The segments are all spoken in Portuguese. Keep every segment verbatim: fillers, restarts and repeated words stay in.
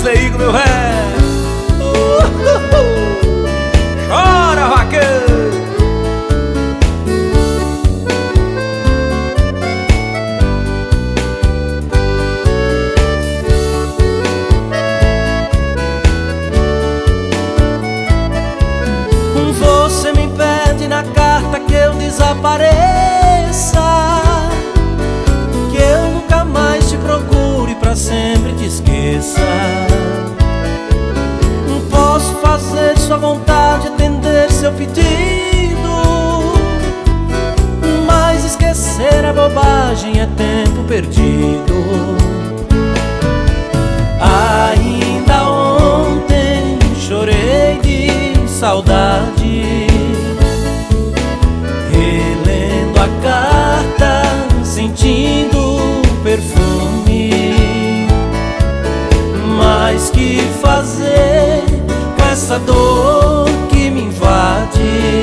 veículo, meu velho. uh, uh, uh. Chora, vaqueiro. Você me pede na carta que eu desapareça, que eu nunca mais te procure, pra sempre te esqueça. Posso fazer sua vontade, atender seu pedido, mas esquecer é bobagem, é tempo perdido. Ainda ontem chorei de saudade, relendo a carta, sentindo o perfume. Mas que fazer com essa dor que me invade?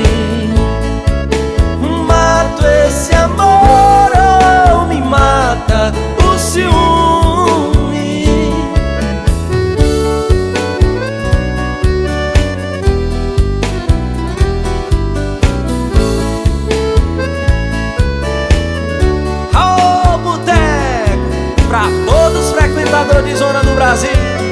Mato esse amor ou me mata o ciúme? Pra todos os frequentadores de zona do Brasil.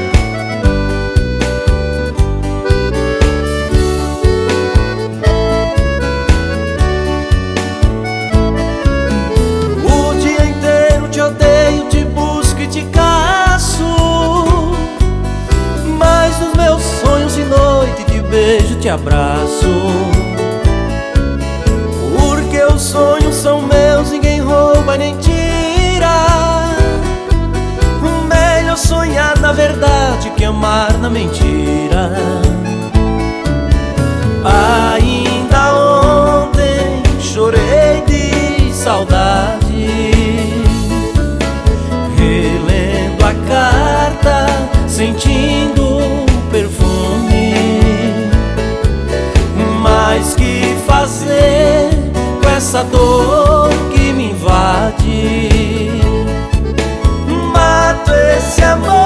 O dia inteiro te odeio, te busco e te caço, mas nos meus sonhos de noite te beijo, te abraço. Porque os sonhos são meus, ninguém rouba nem tira. Sonhar na verdade que amar na mentira. Ainda ontem chorei de saudade, relendo a carta, sentindo o perfume. Mas que fazer com essa dor que me invade? Mato esse amor